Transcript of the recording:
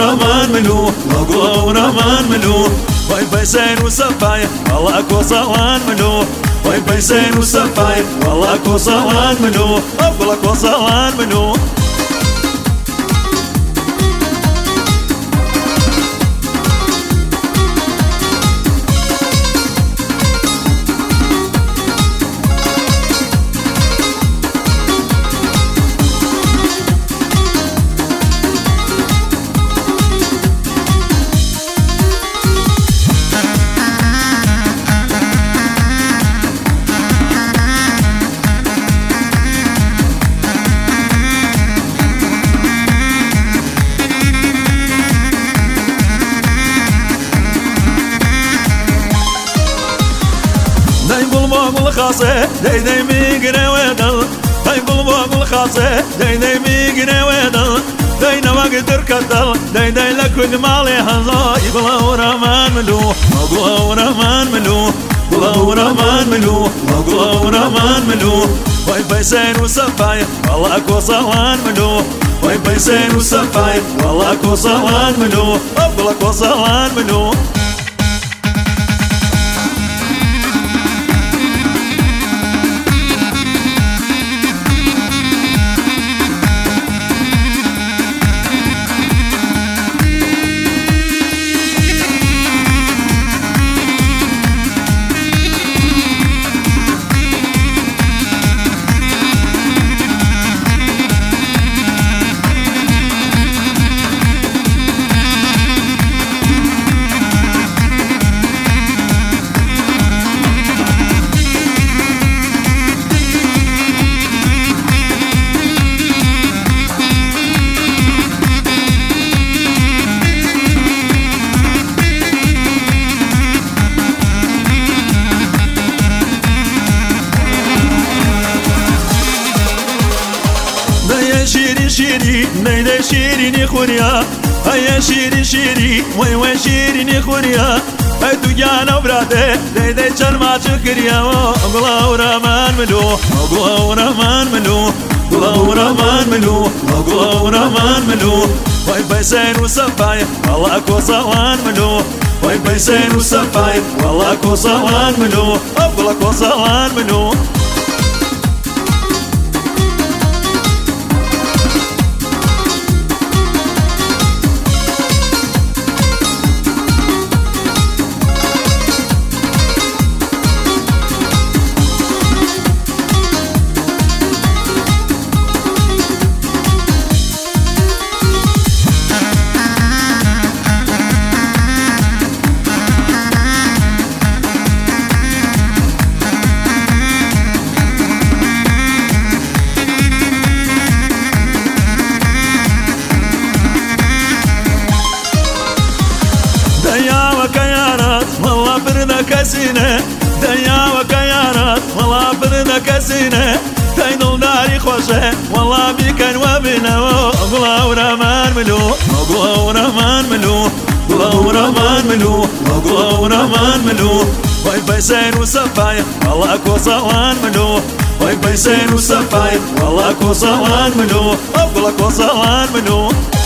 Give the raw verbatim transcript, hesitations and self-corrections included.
ورمان ملو وقوة ورمان ملو وای بيسين وسفاية والله كوصوان ملو وای بيسين وسفاية والله كوصوان ملو أقول كوصوان ملو الخاصة داي داي ميقنا ويدل داي بالبوق الخاصة داي داي ميقنا ويدل داي نواق تركتل داي داي لكل مالي هلا يبلا ورمان ملو مقلا ورمان ملو قلا ورمان ملو مقلا ورمان ملو واي بيسين وسفاية والله كوصوان ملو واي بيسين وسفاية والله كوصوان ملو أقول كوصوان ملو شيري شيري نيدا شيري خوريا هيا شيري شيري وي وي شيري خوريا هاي تجانا وبراده نيدا شرما شكريا وقلا ورمان ملو وقلا ورمان ملو قلا ورمان ملو وقلا ورمان ملو واي بيسين وسفاية والله كوصوان ملو واي بيسين وسفاية والله كوصوان ملو وقلا كوصوان ملو كسينة دنيا وكيانات والله برنا كسينة تايدل داري خوشة والله بيكن وبنا وقلا ورمان ملو وقلا ورمان ملو قلا ورمان ملو وقلا ورمان ملو واي بيسين وسفاية والله كوصوان ملو واي بيسين وسفاية والله كوصوان ملو وقلا كوصوان ملو